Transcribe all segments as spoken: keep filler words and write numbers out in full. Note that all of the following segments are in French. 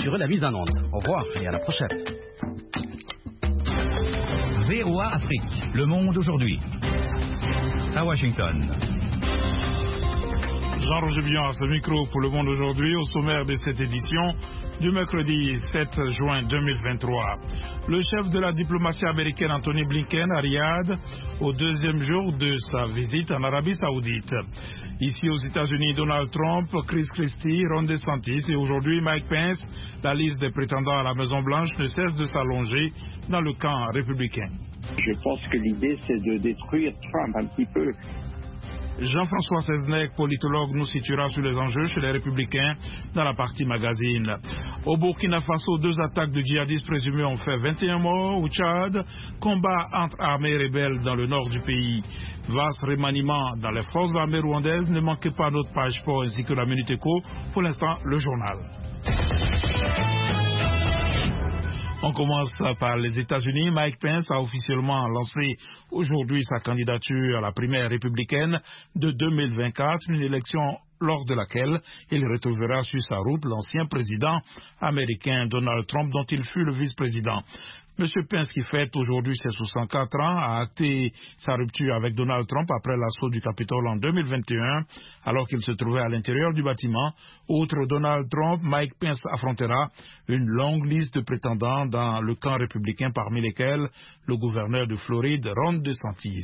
assurer la mise en onde. Au revoir et à la prochaine. V O A Afrique, le monde aujourd'hui. À Washington. Jean-Roger Billon à ce micro pour Le Monde aujourd'hui, au sommaire de cette édition du mercredi sept juin deux mille vingt-trois. Le chef de la diplomatie américaine Anthony Blinken à Riyad au deuxième jour de sa visite en Arabie Saoudite. Ici aux États-Unis, Donald Trump, Chris Christie, Ron DeSantis et aujourd'hui Mike Pence. La liste des prétendants à la Maison-Blanche ne cesse de s'allonger dans le camp républicain. Je pense que l'idée c'est de détruire Trump un petit peu. Jean-François Seznec, politologue, nous situera sur les enjeux chez les Républicains dans la partie magazine. Au Burkina Faso, deux attaques de djihadistes présumés ont fait vingt et un morts. Au Tchad, combat entre armées et rebelles dans le nord du pays. Vaste remaniement dans les forces armées rwandaises. Ne manquez pas notre page sport ainsi que la Minute Éco. Pour l'instant, le journal. On commence par les États-Unis. Mike Pence a officiellement lancé aujourd'hui sa candidature à la primaire républicaine de deux mille vingt-quatre, une élection lors de laquelle il retrouvera sur sa route l'ancien président américain Donald Trump, dont il fut le vice-président. Monsieur Pence, qui fête aujourd'hui ses soixante-quatre ans, a acté sa rupture avec Donald Trump après l'assaut du Capitole en deux mille vingt et un, alors qu'il se trouvait à l'intérieur du bâtiment. Outre Donald Trump, Mike Pence affrontera une longue liste de prétendants dans le camp républicain, parmi lesquels le gouverneur de Floride, Ron DeSantis.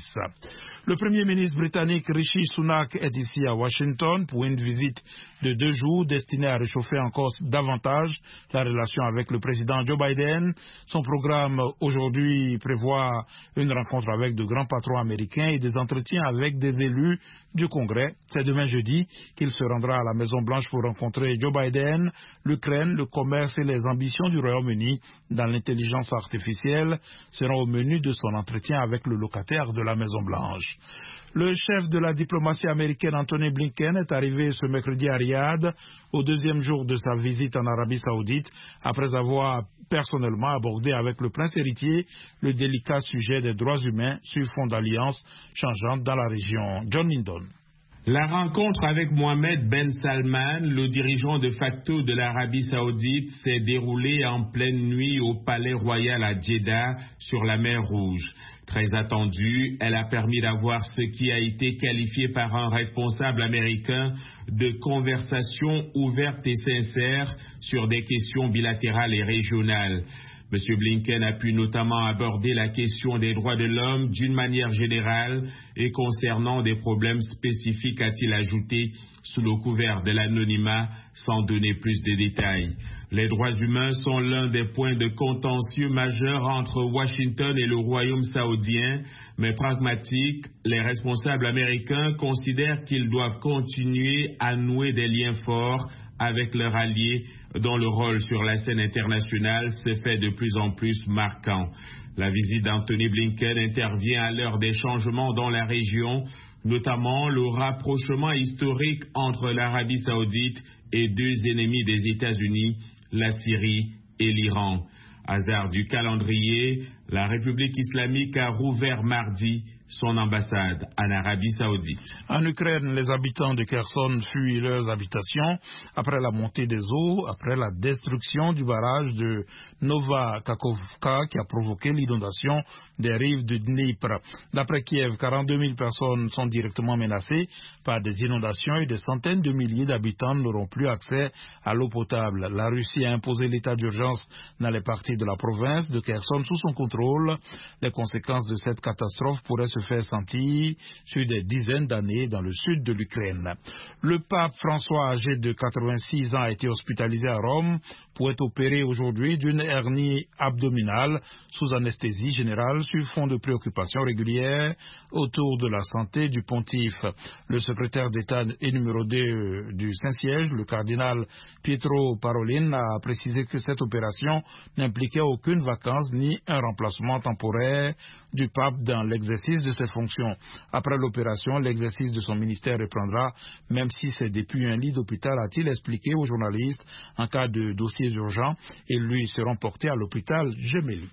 Le premier ministre britannique Rishi Sunak est ici à Washington pour une visite de deux jours destinée à réchauffer encore davantage la relation avec le président Joe Biden. Son programme aujourd'hui prévoit une rencontre avec de grands patrons américains et des entretiens avec des élus du Congrès. C'est demain jeudi qu'il se rendra à la Maison-Blanche pour rencontrer Joe Biden. L'Ukraine, le commerce et les ambitions du Royaume-Uni dans l'intelligence artificielle seront au menu de son entretien avec le locataire de la Maison-Blanche. Le chef de la diplomatie américaine Anthony Blinken est arrivé ce mercredi à Riyad au deuxième jour de sa visite en Arabie Saoudite après avoir personnellement abordé avec le prince héritier le délicat sujet des droits humains sur fond d'alliances changeantes dans la région. John Lindon. La rencontre avec Mohamed Ben Salman, le dirigeant de facto de l'Arabie Saoudite, s'est déroulée en pleine nuit au Palais Royal à Jeddah, sur la mer Rouge. Très attendue, elle a permis d'avoir ce qui a été qualifié par un responsable américain de conversation ouverte et sincère sur des questions bilatérales et régionales. M. Blinken a pu notamment aborder la question des droits de l'homme d'une manière générale et concernant des problèmes spécifiques, a-t-il ajouté, sous le couvert de l'anonymat, sans donner plus de détails. Les droits humains sont l'un des points de contentieux majeurs entre Washington et le Royaume saoudien, mais pragmatiques, les responsables américains considèrent qu'ils doivent continuer à nouer des liens forts avec leurs alliés dont le rôle sur la scène internationale se fait de plus en plus marquant. La visite d'Anthony Blinken intervient à l'heure des changements dans la région, notamment le rapprochement historique entre l'Arabie Saoudite et deux ennemis des États-Unis, la Syrie et l'Iran. Hasard du calendrier, la République islamique a rouvert mardi son ambassade en Arabie Saoudite. En Ukraine, les habitants de Kherson fuient leurs habitations après la montée des eaux, après la destruction du barrage de Nova Kakhovka qui a provoqué l'inondation des rives de Dnipro. D'après Kiev, quarante-deux mille personnes sont directement menacées par des inondations et des centaines de milliers d'habitants n'auront plus accès à l'eau potable. La Russie a imposé l'état d'urgence dans les parties de la province de Kherson sous son contrôle. Les conséquences de cette catastrophe pourraient se faire sentir sur des dizaines d'années dans le sud de l'Ukraine. Le pape François, âgé de quatre-vingt-six ans, a été hospitalisé à Rome pour être opéré aujourd'hui d'une hernie abdominale sous anesthésie générale sur fond de préoccupations régulières autour de la santé du pontife. Le secrétaire d'État et numéro deux du Saint-Siège, le cardinal Pietro Parolin, a précisé que cette opération n'impliquait aucune vacance ni un remplacement temporaire du pape dans l'exercice de ses fonctions. Après l'opération, l'exercice de son ministère reprendra, même si c'est depuis un lit d'hôpital, a-t-il expliqué aux journalistes, en cas de dossiers urgents, et lui seront portés à l'hôpital Gemelli.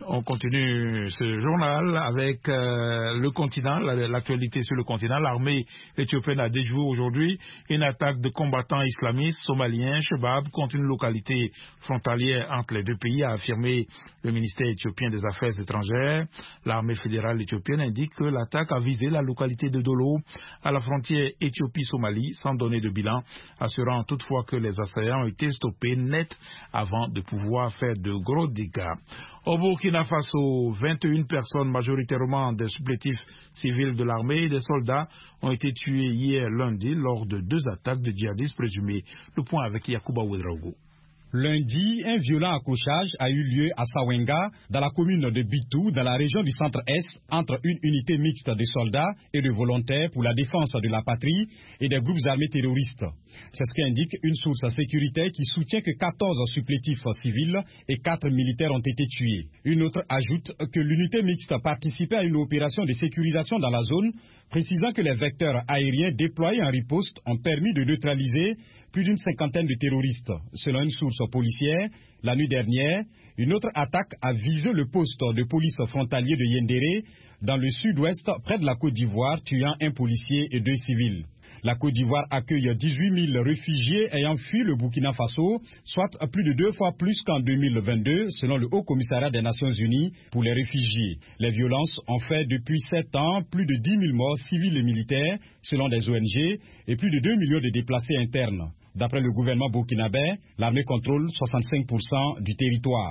On continue ce journal avec euh, le continent, l'actualité sur le continent. L'armée éthiopienne a déjoué aujourd'hui une attaque de combattants islamistes somaliens, Shebab, contre une localité frontalière entre les deux pays, a affirmé le ministère éthiopien des Affaires étrangères. L'armée fédérale éthiopienne indique que l'attaque a visé la localité de Dolo, à la frontière Éthiopie-Somalie, sans donner de bilan, assurant toutefois que les assaillants ont été stoppés net avant de pouvoir faire de gros dégâts. Au Burkina Faso, vingt et une personnes, majoritairement des supplétifs civils de l'armée et des soldats, ont été tués hier lundi lors de deux attaques de djihadistes présumés. Le point avec Yacouba Ouedraogo. Lundi, un violent accrochage a eu lieu à Sawenga, dans la commune de Bitou, dans la région du centre-est, entre une unité mixte de soldats et de volontaires pour la défense de la patrie et des groupes armés terroristes. C'est ce qu'indique une source sécuritaire qui soutient que quatorze supplétifs civils et quatre militaires ont été tués. Une autre ajoute que l'unité mixte participait à une opération de sécurisation dans la zone, précisant que les vecteurs aériens déployés en riposte ont permis de neutraliser plus d'une cinquantaine de terroristes. Selon une source policière, la nuit dernière, une autre attaque a visé le poste de police frontalier de Yendéré, dans le sud-ouest, près de la Côte d'Ivoire, tuant un policier et deux civils. La Côte d'Ivoire accueille dix-huit mille réfugiés ayant fui le Burkina Faso, soit plus de deux fois plus qu'en deux mille vingt-deux, selon le Haut Commissariat des Nations Unies pour les réfugiés. Les violences ont fait depuis sept ans plus de dix mille morts civils et militaires, selon des O N G, et plus de deux millions de déplacés internes. D'après le gouvernement burkinabé, l'armée contrôle soixante-cinq pour cent du territoire.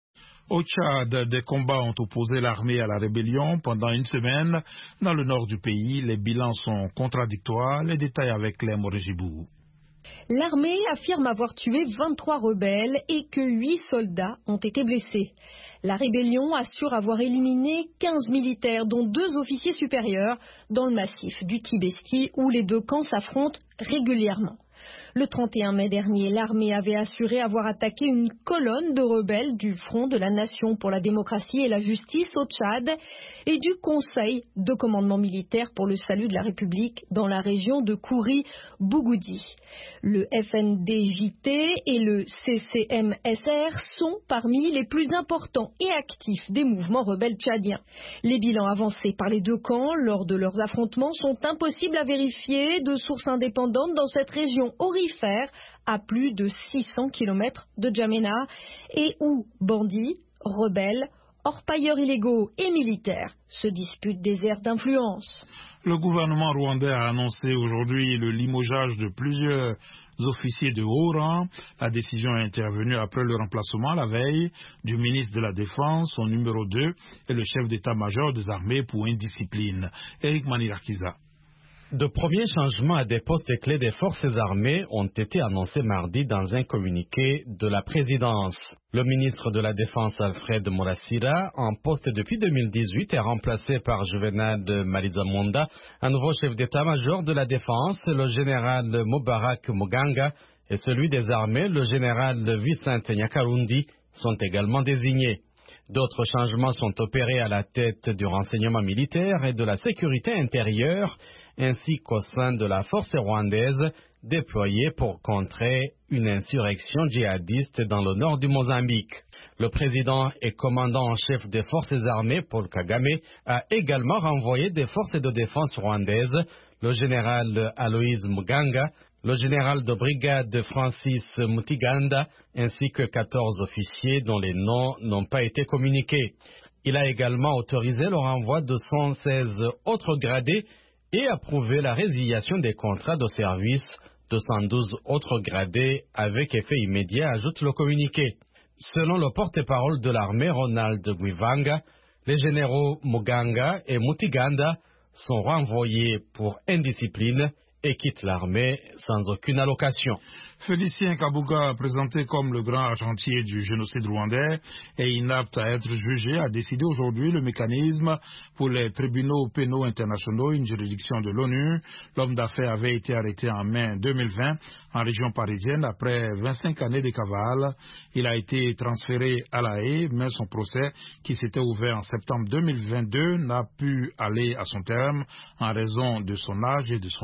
Au Tchad, des combats ont opposé l'armée à la rébellion pendant une semaine. Dans le nord du pays, les bilans sont contradictoires. Les détails avec Claire Morejibou. L'armée affirme avoir tué vingt-trois rebelles et que huit soldats ont été blessés. La rébellion assure avoir éliminé quinze militaires, dont deux officiers supérieurs, dans le massif du Tibesti, où les deux camps s'affrontent régulièrement. Le trente et un mai dernier, l'armée avait assuré avoir attaqué une colonne de rebelles du Front de la Nation pour la démocratie et la justice au Tchad et du Conseil de commandement militaire pour le salut de la République dans la région de Kouri-Bougoudi. Le F N D J T et le C C M S R sont parmi les plus importants et actifs des mouvements rebelles tchadiens. Les bilans avancés par les deux camps lors de leurs affrontements sont impossibles à vérifier de sources indépendantes dans cette région aurifère à plus de six cents kilomètres de Djamena et où bandits, rebelles, orpailleurs illégaux et militaires se disputent des aires d'influence. Le gouvernement rwandais a annoncé aujourd'hui le limogeage de plusieurs officiers de haut rang. La décision est intervenue après le remplacement la veille du ministre de la Défense, son numéro deux, et le chef d'état-major des armées pour indiscipline, Eric Manirakiza. De premiers changements à des postes clés des forces armées ont été annoncés mardi dans un communiqué de la présidence. Le ministre de la Défense Alfred Morassira, en poste depuis deux mille dix-huit, est remplacé par Juvenal Malizamunda, un nouveau chef d'état-major de la Défense, le général Mubarak Muganga, et celui des armées, le général Vicente Nyakarundi, sont également désignés. D'autres changements sont opérés à la tête du renseignement militaire et de la sécurité intérieure, ainsi qu'au sein de la force rwandaise déployée pour contrer une insurrection djihadiste dans le nord du Mozambique. Le président et commandant en chef des forces armées, Paul Kagame, a également renvoyé des forces de défense rwandaises, le général Aloïse Muganga, le général de brigade Francis Mutiganda, ainsi que quatorze officiers dont les noms n'ont pas été communiqués. Il a également autorisé le renvoi de cent seize autres gradés et approuvé la résiliation des contrats de service de cent douze autres gradés avec effet immédiat, ajoute le communiqué. Selon le porte-parole de l'armée, Ronald Guivanga, les généraux Muganga et Mutiganda sont renvoyés pour indiscipline et quittent l'armée sans aucune allocation. Félicien Kabuga, présenté comme le grand argentier du génocide rwandais et inapte à être jugé, a décidé aujourd'hui le mécanisme pour les tribunaux pénaux internationaux, une juridiction de l'ONU. L'homme d'affaires avait été arrêté en mai deux mille vingt en région parisienne après vingt-cinq années de cavale. Il a été transféré à La Haye, mais son procès, qui s'était ouvert en septembre deux mille vingt-deux, n'a pu aller à son terme en raison de son âge et de son état.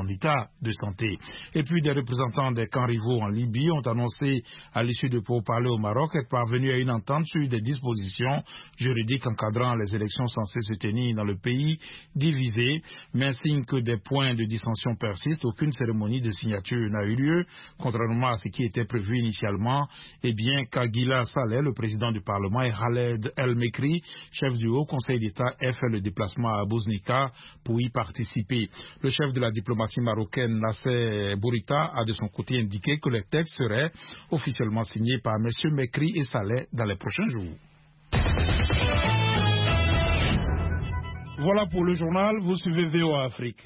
de santé. Et puis des représentants des camps rivaux en Libye ont annoncé à l'issue de pourparlers au Maroc être parvenus à une entente sur des dispositions juridiques encadrant les élections censées se tenir dans le pays divisé, mais signe que des points de dissension persistent, aucune cérémonie de signature n'a eu lieu, contrairement à ce qui était prévu initialement, et bien qu'Aguila Saleh, le président du Parlement, et Khaled El Mekri, chef du Haut Conseil d'État, aient fait le déplacement à Bouznika pour y participer. Le chef de la diplomatie marocaine, Nasser Bourita, a de son côté indiqué que le texte serait officiellement signé par M. Mekri et Saleh dans les prochains jours. Voilà pour le journal, vous suivez V O A Afrique.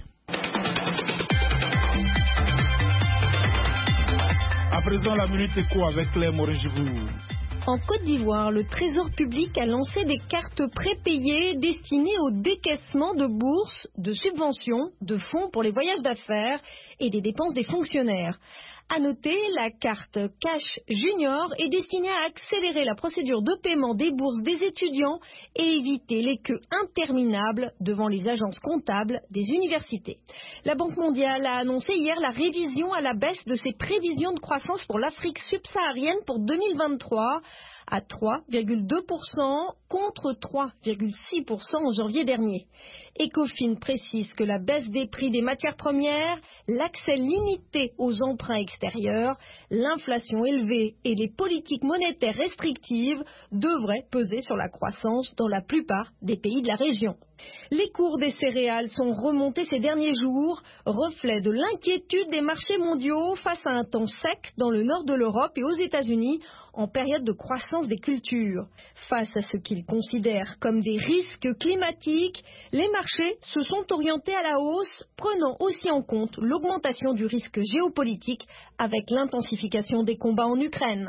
À présent, la minute éco avec Claire Moréjibou. En Côte d'Ivoire, le Trésor public a lancé des cartes prépayées destinées au décaissement de bourses, de subventions, de fonds pour les voyages d'affaires et des dépenses des fonctionnaires. À noter, la carte Cash Junior est destinée à accélérer la procédure de paiement des bourses des étudiants et éviter les queues interminables devant les agences comptables des universités. La Banque mondiale a annoncé hier la révision à la baisse de ses prévisions de croissance pour l'Afrique subsaharienne pour deux mille vingt-trois à trois virgule deux pour cent contre trois virgule six pour cent en janvier dernier. Ecofin précise que la baisse des prix des matières premières, l'accès limité aux emprunts extérieurs, l'inflation élevée et les politiques monétaires restrictives devraient peser sur la croissance dans la plupart des pays de la région. Les cours des céréales sont remontés ces derniers jours, reflet de l'inquiétude des marchés mondiaux face à un temps sec dans le nord de l'Europe et aux États-Unis en période de croissance des cultures. Face à ce qu'ils considèrent comme des risques climatiques, les marchés se sont orientés à la hausse, prenant aussi en compte l'augmentation du risque géopolitique avec l'intensification des combats en Ukraine.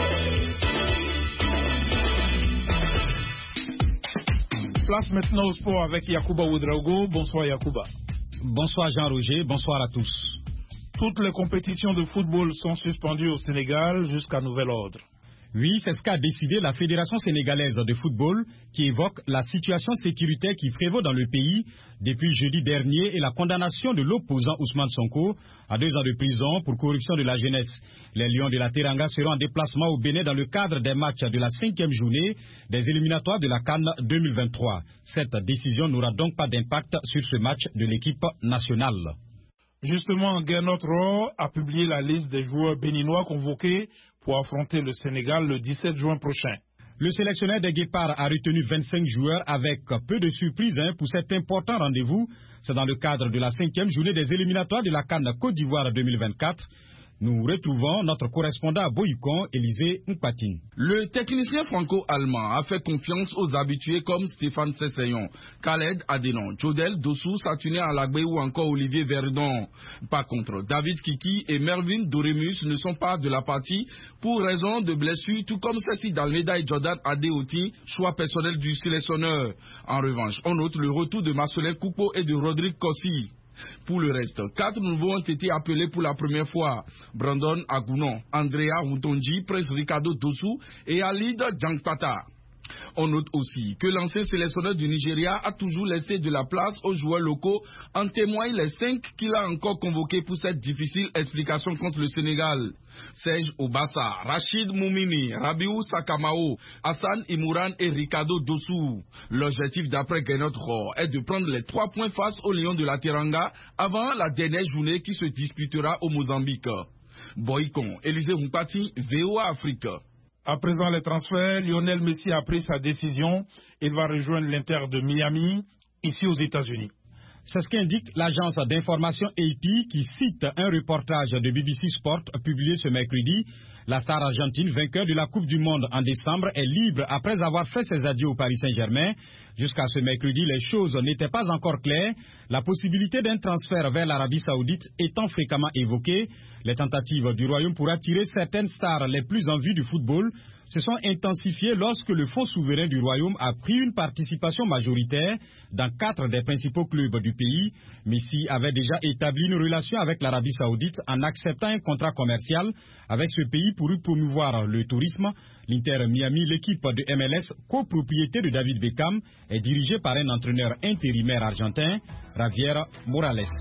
Place maintenant au sport avec Yacouba Ouedraogo. Bonsoir Yacouba. Bonsoir Jean-Roger, bonsoir à tous. Toutes les compétitions de football sont suspendues au Sénégal jusqu'à nouvel ordre. Oui, c'est ce qu'a décidé la Fédération sénégalaise de football qui évoque la situation sécuritaire qui prévaut dans le pays depuis jeudi dernier et la condamnation de l'opposant Ousmane Sonko à deux ans de prison pour corruption de la jeunesse. Les Lions de la Teranga seront en déplacement au Bénin dans le cadre des matchs de la cinquième journée des éliminatoires de la CAN deux mille vingt-trois. Cette décision n'aura donc pas d'impact sur ce match de l'équipe nationale. Justement, Gernot Rohr a publié la liste des joueurs béninois convoqués pour affronter le Sénégal le dix-sept juin prochain. Le sélectionneur des Guépards a retenu vingt-cinq joueurs avec peu de surprises hein, pour cet important rendez-vous. C'est dans le cadre de la cinquième journée des éliminatoires de la CAN Côte d'Ivoire deux mille vingt-quatre. Nous retrouvons notre correspondant à Boycon, Élisée Mpatine. Le technicien franco-allemand a fait confiance aux habitués comme Stéphane Sesseyon, Khaled Adenon, Jodel Dossou, Satuné Alagbe ou encore Olivier Verdon. Par contre, David Kiki et Mervyn Doremus ne sont pas de la partie pour raison de blessures, tout comme Cécile Dalmeda et Jordan Adeoti, choix personnel du sélectionneur. En revanche, on note le retour de Marcelin Koupo et de Rodrigue Kossi. Pour le reste, quatre nouveaux ont été appelés pour la première fois. Brandon Agounon, Andrea Routonji, Prince Ricardo Dossou et Alid Djankpata. On note aussi que l'ancien sélectionneur du Nigeria a toujours laissé de la place aux joueurs locaux, en témoignent les cinq qu'il a encore convoqués pour cette difficile explication contre le Sénégal. Serge Obassa, Rachid Moumini, Rabiou Sakamao, Hassan Imouran et Ricardo Dossou. L'objectif d'après Gernot Rohr est de prendre les trois points face aux Lions de la Teranga avant la dernière journée qui se disputera au Mozambique. Boycon, Élisée Mpati, V O A Afrique. À présent, les transferts, Lionel Messi a pris sa décision. Il va rejoindre l'Inter de Miami, ici aux États-Unis. C'est ce qu'indique l'agence d'information A P qui cite un reportage de B B C Sport publié ce mercredi. La star argentine, vainqueur de la Coupe du Monde en décembre, est libre après avoir fait ses adieux au Paris Saint-Germain. Jusqu'à ce mercredi, les choses n'étaient pas encore claires. La possibilité d'un transfert vers l'Arabie Saoudite étant fréquemment évoquée, les tentatives du Royaume pour attirer certaines stars les plus en vue du football se sont intensifiées lorsque le Fonds souverain du Royaume a pris une participation majoritaire dans quatre des principaux clubs du pays. Messi avait déjà établi une relation avec l'Arabie Saoudite en acceptant un contrat commercial avec ce pays pour y promouvoir le tourisme. L'Inter Miami, l'équipe de M L S, copropriété de David Beckham, est dirigée par un entraîneur intérimaire argentin, Javier Morales.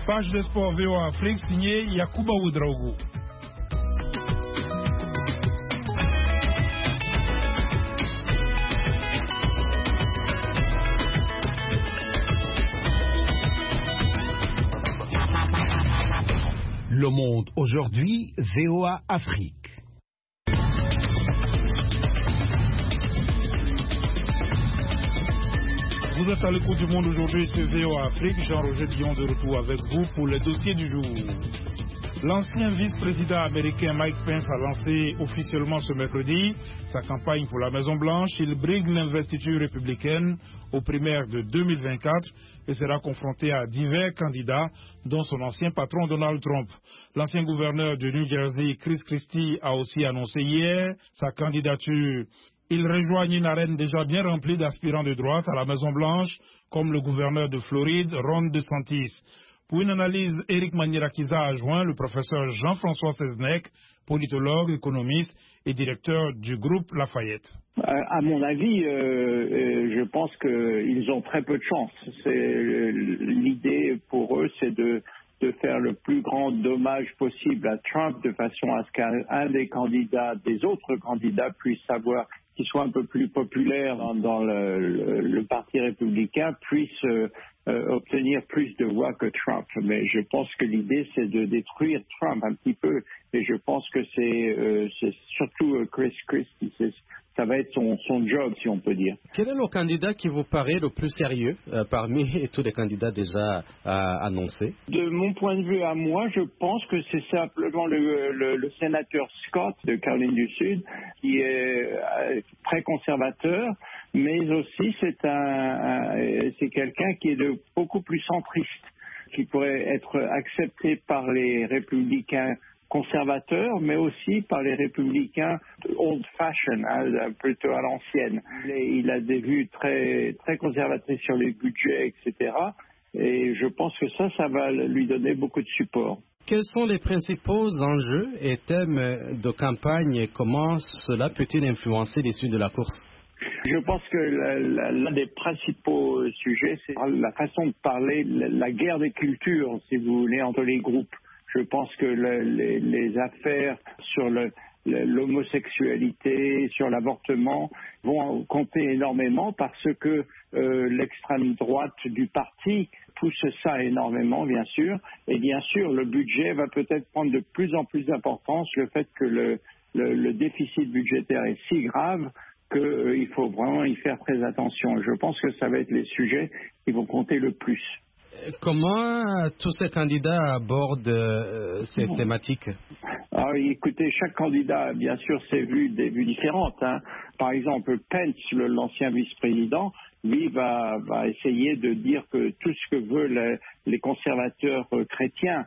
Page de sport V O A Afrique signée Yacouba Ouedraogo. Le Monde aujourd'hui, V O A Afrique. Vous êtes à l'écoute du Monde aujourd'hui sur V O A Afrique. Jean-Roger Dion de retour avec vous pour les dossiers du jour. L'ancien vice-président américain Mike Pence a lancé officiellement ce mercredi sa campagne pour la Maison-Blanche. Il brigue l'investiture républicaine aux primaires de deux mille vingt-quatre et sera confronté à divers candidats, dont son ancien patron Donald Trump. L'ancien gouverneur de New Jersey, Chris Christie, a aussi annoncé hier sa candidature. Il rejoignent une arène déjà bien remplie d'aspirants de droite à la Maison-Blanche, comme le gouverneur de Floride, Ron DeSantis. Pour une analyse, Éric Manierakiza a joint le professeur Jean-François Seznec, politologue, économiste et directeur du groupe Lafayette. Euh, à mon avis, euh, euh, je pense qu'ils ont très peu de chance. C'est, euh, l'idée pour eux, c'est de, de faire le plus grand dommage possible à Trump de façon à ce qu'un des candidats, des autres candidats, puisse savoir qu'il soit un peu plus populaire dans, dans le, le, le parti républicain, puisse euh, euh, obtenir plus de voix que Trump. Mais je pense que l'idée, c'est de détruire Trump un petit peu. Et je pense que c'est, euh, c'est surtout euh, Chris Christie. C'est, ça va être son, son job, si on peut dire. Quel est le candidat qui vous paraît le plus sérieux euh, parmi tous les candidats déjà euh, annoncés? De mon point de vue à moi, je pense que c'est simplement le, le, le sénateur Scott de Caroline du Sud, qui est euh, très conservateur, mais aussi c'est, un, un, c'est quelqu'un qui est de beaucoup plus centriste, qui pourrait être accepté par les républicains conservateurs, mais aussi par les républicains old-fashioned, hein, plutôt à l'ancienne. Il a des vues très, très conservatrices sur les budgets, et cetera. Et je pense que ça, ça va lui donner beaucoup de support. Quels sont les principaux enjeux et thèmes de campagne et comment cela peut-il influencer l'issue de la course? Je pense que l'un des principaux sujets, c'est la façon de parler, la guerre des cultures, si vous voulez, entre les groupes. Je pense que le, les, les affaires sur le, le, l'homosexualité, sur l'avortement vont compter énormément parce que euh, l'extrême droite du parti pousse ça énormément, bien sûr. Et bien sûr, le budget va peut-être prendre de plus en plus d'importance, le fait que le, le, le déficit budgétaire est si grave qu'il euh, faut vraiment y faire très attention. Je pense que ça va être les sujets qui vont compter le plus. Comment tous ces candidats abordent euh, ces thématiques? Ah, écoutez, chaque candidat a bien sûr ses vues, des vues différentes. Hein. Par exemple, Pence, le, l'ancien vice-président, lui va, va essayer de dire que tout ce que veulent les, les conservateurs euh, chrétiens,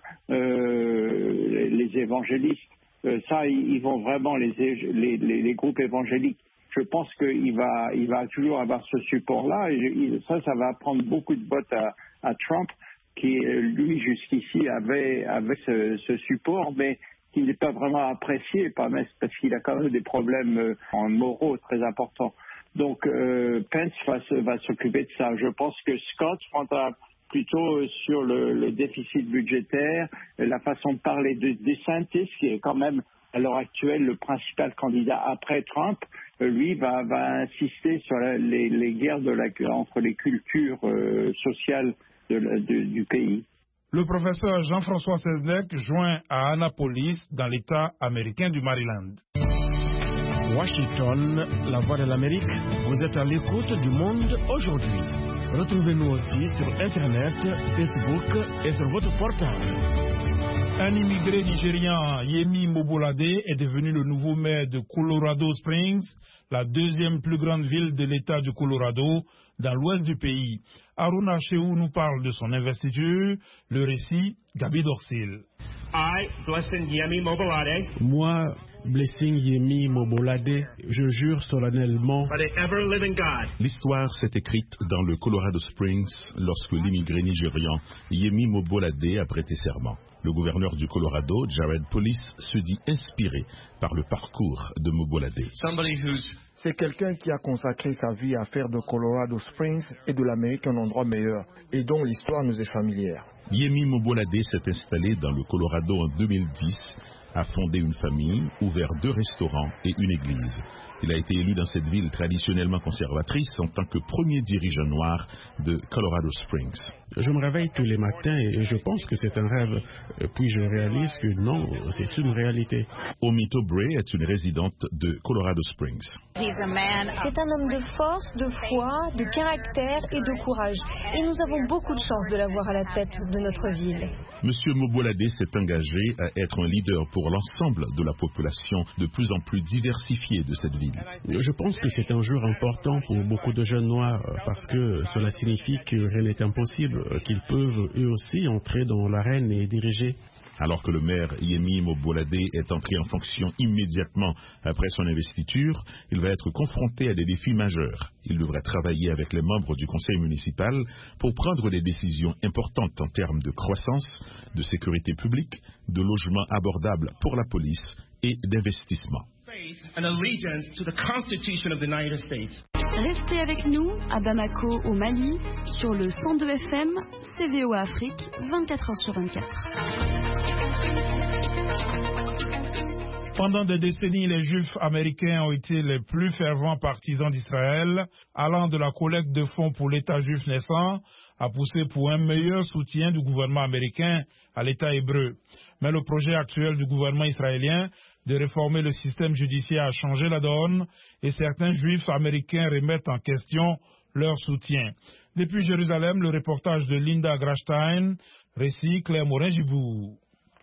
euh, les, les évangélistes, euh, ça, ils, ils vont vraiment les, les, les, les groupes évangéliques. Je pense qu'il va, il va toujours avoir ce support-là. Et il, ça, ça va prendre beaucoup de votes à, à Trump, qui, lui, jusqu'ici, avait, avait ce, ce support, mais qui n'est pas vraiment apprécié, parce qu'il a quand même des problèmes en moraux très importants. Donc, euh, Pence va, va s'occuper de ça. Je pense que Scott prendra plutôt sur le, le déficit budgétaire, la façon de parler de DeSantis, qui est quand même à l'heure actuelle le principal candidat après Trump. Lui va, va insister sur la, les, les guerres de la, entre les cultures euh, sociales de, de, du pays. Le professeur Jean-François Seznec joint à Annapolis dans l'État américain du Maryland. Washington, la voix de l'Amérique, vous êtes à l'écoute du Monde aujourd'hui. Retrouvez-nous aussi sur Internet, Facebook et sur votre portable. Un immigré nigérian, Yemi Mobolade, est devenu le nouveau maire de Colorado Springs, la deuxième plus grande ville de l'État du Colorado, dans l'ouest du pays. Aruna Shehu nous parle de son investiture. Le récit, Gabi Dorsil. I, Blessing Yemi Mobolade. Moi, Blessing Yemi Mobolade, je jure solennellement. L'histoire s'est écrite dans le Colorado Springs lorsque l'immigré nigérian Yemi Mobolade a prêté serment. Le gouverneur du Colorado, Jared Polis, se dit inspiré par le parcours de Mobolade. C'est quelqu'un qui a consacré sa vie à faire de Colorado Springs et de l'Amérique un endroit meilleur, et dont l'histoire nous est familière. Yemi Mobolade s'est installé dans le Colorado en deux mille dix, a fondé une famille, ouvert deux restaurants et une église. Il a été élu dans cette ville traditionnellement conservatrice en tant que premier dirigeant noir de Colorado Springs. Je me réveille tous les matins et je pense que c'est un rêve, puis je réalise que non, c'est une réalité. Omito Bray est une résidente de Colorado Springs. C'est un homme de force, de foi, de caractère et de courage. Et nous avons beaucoup de chance de l'avoir à la tête de notre ville. Monsieur Mobolade s'est engagé à être un leader pour l'ensemble de la population de plus en plus diversifiée de cette ville. Je pense que c'est un jour important pour beaucoup de jeunes noirs parce que cela signifie que rien n'est impossible, qu'ils peuvent eux aussi entrer dans l'arène et diriger. Alors que le maire Yemi Mobolade est entré en fonction immédiatement après son investiture, il va être confronté à des défis majeurs. Il devrait travailler avec les membres du conseil municipal pour prendre des décisions importantes en termes de croissance, de sécurité publique, de logement abordable pour la police et d'investissement. Restez avec nous à Bamako au Mali sur le cent deux F M C V O Afrique vingt-quatre heures sur vingt-quatre. Pendant des décennies, les Juifs américains ont été les plus fervents partisans d'Israël, allant de la collecte de fonds pour l'État juif naissant à pousser pour un meilleur soutien du gouvernement américain à l'État hébreu. Mais le projet actuel du gouvernement israélien de réformer le système judiciaire a changé la donne et certains Juifs américains remettent en question leur soutien. Depuis Jérusalem, le reportage de Linda Grashstein, récit Claire Morin-Gibou.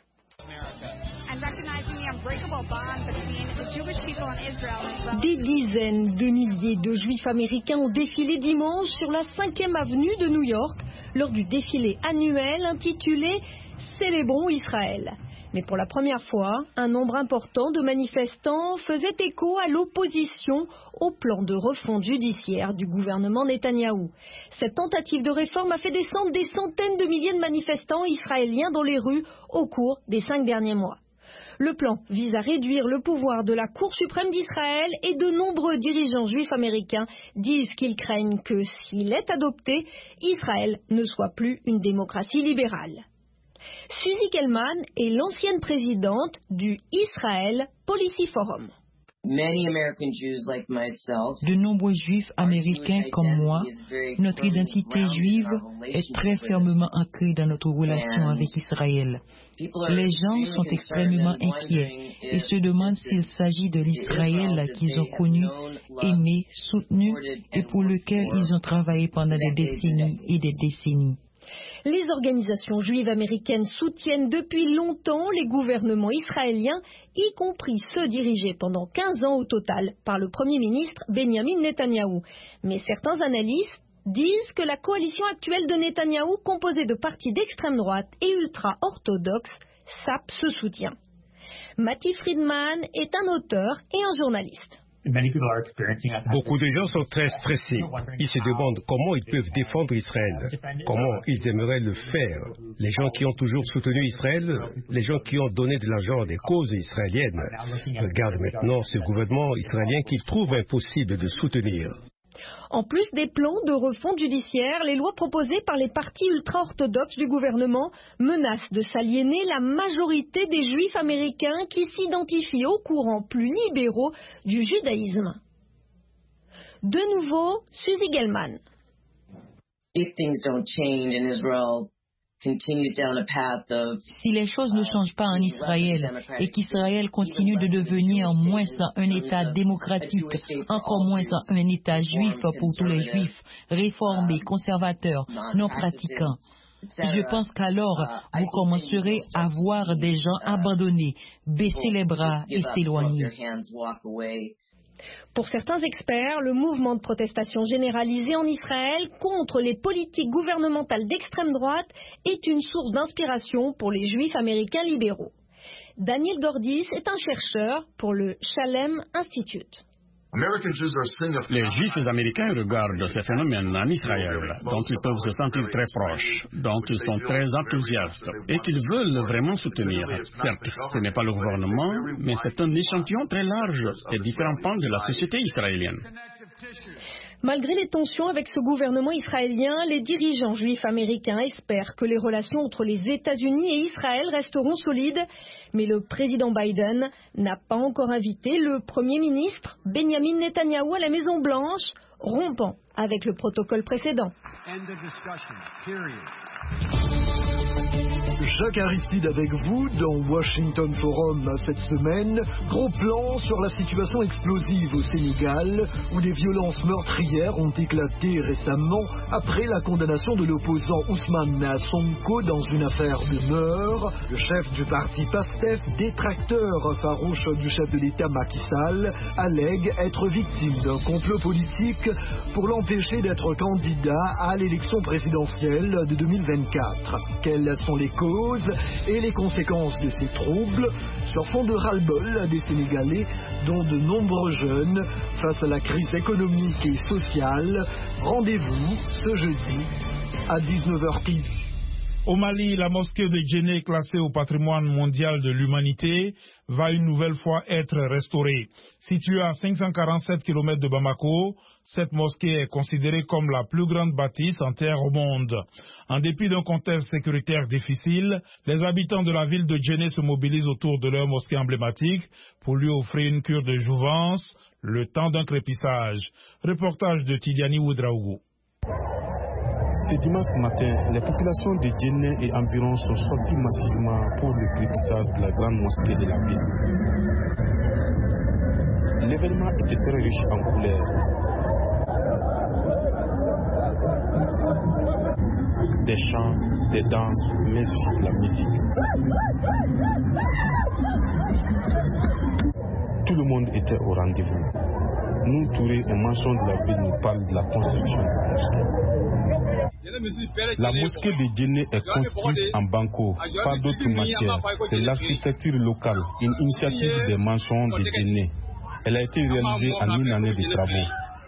Des dizaines de milliers de Juifs américains ont défilé dimanche sur la cinquième avenue de New York lors du défilé annuel intitulé « Célébrons Israël ». Mais pour la première fois, un nombre important de manifestants faisait écho à l'opposition au plan de refonte judiciaire du gouvernement Netanyahou. Cette tentative de réforme a fait descendre des centaines de milliers de manifestants israéliens dans les rues au cours des cinq derniers mois. Le plan vise à réduire le pouvoir de la Cour suprême d'Israël et de nombreux dirigeants juifs américains disent qu'ils craignent que, s'il est adopté, Israël ne soit plus une démocratie libérale. Suzy Gelman est l'ancienne présidente du Israel Policy Forum. De nombreux juifs américains comme moi, notre identité juive est très fermement ancrée dans notre relation avec Israël. Les gens sont extrêmement inquiets et se demandent s'il s'agit de l'Israël qu'ils ont connu, aimé, soutenu et pour lequel ils ont travaillé pendant des décennies et des décennies. Les organisations juives américaines soutiennent depuis longtemps les gouvernements israéliens, y compris ceux dirigés pendant quinze ans au total par le Premier ministre Benjamin Netanyahou. Mais certains analystes disent que la coalition actuelle de Netanyahou, composée de partis d'extrême droite et ultra-orthodoxes, sape ce soutien. Matty Friedman est un auteur et un journaliste. Beaucoup de gens sont très stressés. Ils se demandent comment ils peuvent défendre Israël, comment ils aimeraient le faire. Les gens qui ont toujours soutenu Israël, les gens qui ont donné de l'argent à des causes israéliennes, regardent maintenant ce gouvernement israélien qu'ils trouvent impossible de soutenir. En plus des plans de refonte judiciaire, les lois proposées par les partis ultra-orthodoxes du gouvernement menacent de s'aliéner la majorité des juifs américains qui s'identifient aux courants plus libéraux du judaïsme. De nouveau, Suzy Gelman. If things don't change in Israel, Si les choses ne changent pas en Israël et qu'Israël continue de devenir moins un État démocratique, encore moins un État juif pour tous les juifs, réformés, conservateurs, non pratiquants, je pense qu'alors vous commencerez à voir des gens abandonner, baisser les bras et s'éloigner. Pour certains experts, le mouvement de protestation généralisé en Israël contre les politiques gouvernementales d'extrême droite est une source d'inspiration pour les juifs américains libéraux. Daniel Gordis est un chercheur pour le Shalem Institute. Les Juifs américains regardent ces phénomènes en Israël, dont ils peuvent se sentir très proches, dont ils sont très enthousiastes et qu'ils veulent vraiment soutenir. Certes, ce n'est pas le gouvernement, mais c'est un échantillon très large des différents pans de la société israélienne. Malgré les tensions avec ce gouvernement israélien, les dirigeants juifs américains espèrent que les relations entre les États-Unis et Israël resteront solides. Mais le président Biden n'a pas encore invité le Premier ministre Benjamin Netanyahou à la Maison-Blanche, rompant avec le protocole précédent. Jacques Aristide avec vous dans Washington Forum cette semaine. Gros plan sur la situation explosive au Sénégal où des violences meurtrières ont éclaté récemment après la condamnation de l'opposant Ousmane Sonko dans une affaire de meurtre. Le chef du parti PASTEF, détracteur farouche du chef de l'État Macky Sall, allègue être victime d'un complot politique pour l'empêcher d'être candidat à l'élection présidentielle de deux mille vingt-quatre. Quelles sont les causes et les conséquences de ces troubles sur fond de ras-le-bol des Sénégalais, dont de nombreux jeunes, face à la crise économique et sociale? Rendez-vous ce jeudi à dix-neuf heures pile. Au Mali, la mosquée de Djenné, classée au patrimoine mondial de l'humanité, va une nouvelle fois être restaurée. Située à cinq cent quarante-sept kilomètres de Bamako, cette mosquée est considérée comme la plus grande bâtisse en terre au monde. En dépit d'un contexte sécuritaire difficile, les habitants de la ville de Djenné se mobilisent autour de leur mosquée emblématique pour lui offrir une cure de jouvence, le temps d'un crépissage. Reportage de Tidiani Ouedraogo. Ce dimanche matin, les populations de Djenné et environ sont sorties massivement pour le crépissage de la grande mosquée de la ville. L'événement était très riche en couleurs. Des chants, des danses, mais aussi de la musique. Tout le monde était au rendez-vous. Nous, Touré, un manchon de la ville, nous parle de la construction de la mosquée. La mosquée de Djenné est construite en banco, pas d'autre matière. C'est l'architecture locale, une initiative des manchons de Djenné. Elle a été réalisée en une année de travaux.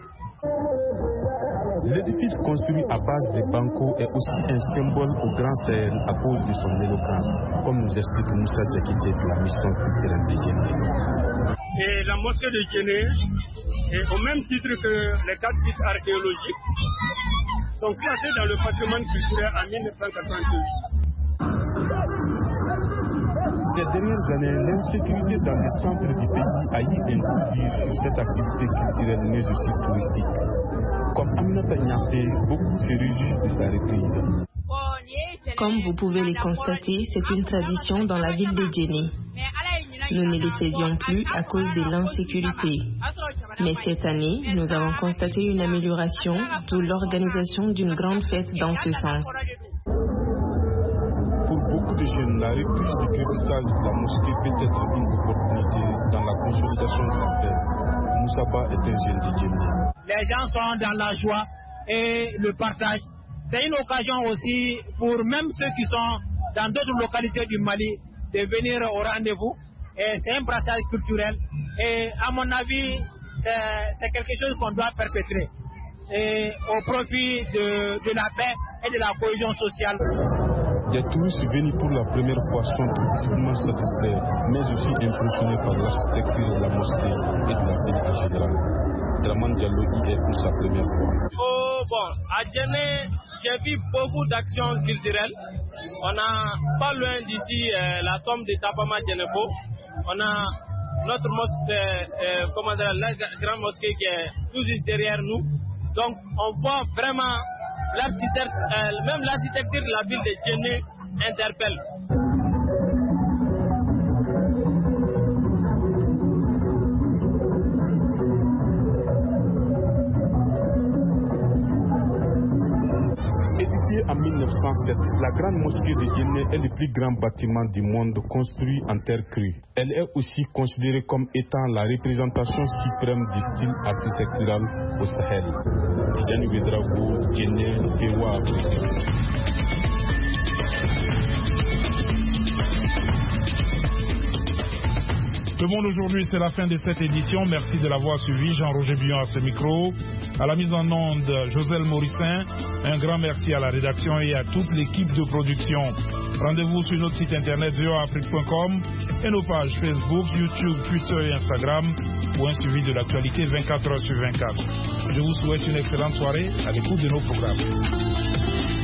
L'édifice construit à base de banco est aussi un symbole au Grand Sahel à cause de son éloquence, comme nous explique Moussa Diakité de la mission culturelle de Djenné. Et la mosquée de Djenné, au même titre que les quatre sites archéologiques, sont classés dans le patrimoine culturel en mille neuf cent quatre-vingt-huit. Ces dernières années, l'insécurité dans les centres du pays a eu un coup dur sur cette activité culturelle mais aussi touristique. Comme Aminata Niaté, beaucoup se réjouissent de sa reprise. Comme vous pouvez le constater, c'est une tradition dans la ville de Djenné. Nous ne les faisions plus à cause de l'insécurité. Mais cette année, nous avons constaté une amélioration, d'où l'organisation d'une grande fête dans ce sens. Pour beaucoup de jeunes, la reprise du crépissage de la mosquée peut être une opportunité dans la consolidation urbaine. Moussaba est un jeune de Djenné. Les gens sont dans la joie et le partage. C'est une occasion aussi pour même ceux qui sont dans d'autres localités du Mali de venir au rendez-vous. Et c'est un brassage culturel. Et à mon avis, c'est quelque chose qu'on doit perpétrer. Et au profit de, de la paix et de la cohésion sociale. Les touristes venus pour la première fois sont difficilement satisfaits, mais aussi impressionnés par l'architecture de la mosquée et de la ville en général. Draman Diallo y est pour sa première fois. Oh bon, à Djenné, j'ai vu beaucoup d'actions culturelles. On a pas loin d'ici euh, la tombe de Tabama Djenebo. On a notre mosquée, euh, comment dire, la grande mosquée qui est tout juste derrière nous. Donc on voit vraiment l'architecture, euh, même l'architecture de la ville de Djenné interpelle. Édifiée en mille neuf cent sept, la grande mosquée de Djenné est le plus grand bâtiment du monde construit en terre crue. Elle est aussi considérée comme étant la représentation suprême du style architectural au Sahel. Tidiane Ouedraogo, Djenné, V O A Afrique. Le Monde aujourd'hui, c'est la fin de cette édition. Merci de l'avoir suivi. Jean-Roger Billon à ce micro. À la mise en onde, Joselle Morissin. Un grand merci à la rédaction et à toute l'équipe de production. Rendez-vous sur notre site internet v o a afrique point com et nos pages Facebook, YouTube, Twitter et Instagram pour un suivi de l'actualité vingt-quatre heures sur vingt-quatre. Je vous souhaite une excellente soirée à l'écoute de nos programmes.